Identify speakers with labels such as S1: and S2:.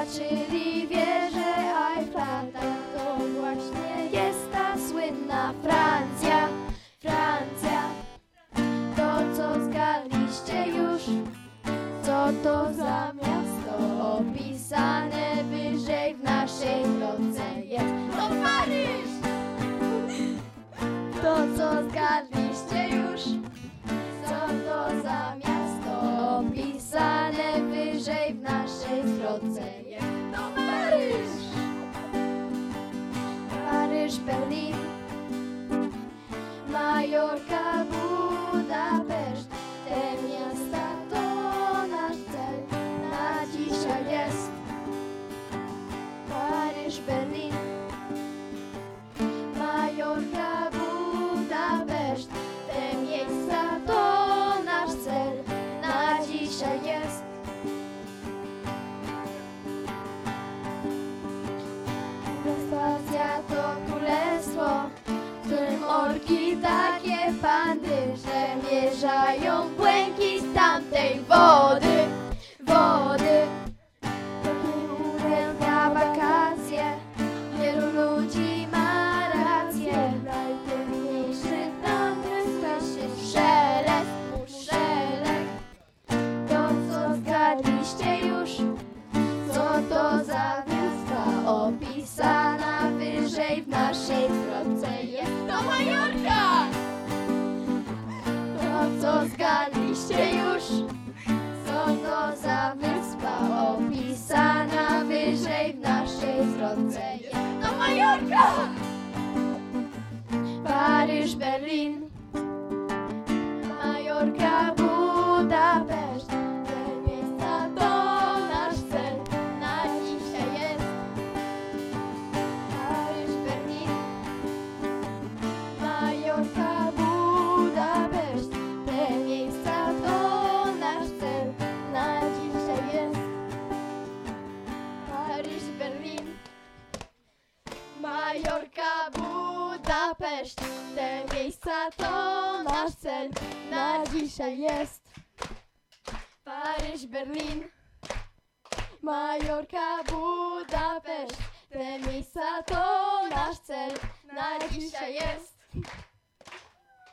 S1: zobaczyli wieżę Eiffla. To właśnie jest ta słynna Francja, Francja. To co zgadliście już, co to za miasto opisane wyżej w naszej drodze jest? To Paryż! To co zgadliście już, co to za miasto opisane wyżej w naszej drodze jest? To Paryż! Paryż, Berlin, Majorka, Budapeszt. Te miasta to nasz cel na dzisiaj jest. Paryż, Berlin, Majorka, Budapeszt. Te miejsca to nasz cel na dzisiaj jest. Spacja to królestwo, w którym orki takie pandy, że mierzają błękit tamtej wody, wody. Takie na wakacje, wielu ludzi ma rację. Najpiękniejszy tam jest szelest, muszelek. To co zgadliście już, co to za miasta opisana wyżej w naszej drodze jest? To Majorka! To co zgadliście już, co to za wyspa opisana wyżej w naszej drodze jest? To Majorka! Paryż, Berlin, Majorka, Budapeszt. Te miejsca to nasz cel na dzisiaj jest. Paryż, Berlin, Majorka, Budapeszt. Te miejsca to nasz cel na dzisiaj jest. Paryż, Berlin, Majorka, Budapeszt. Te miejsca to nasz cel na dzisiaj jest. Paryż, Berlin, Majorka, Budapeszt. Te miejsca to nasz cel na dzisiaj jest.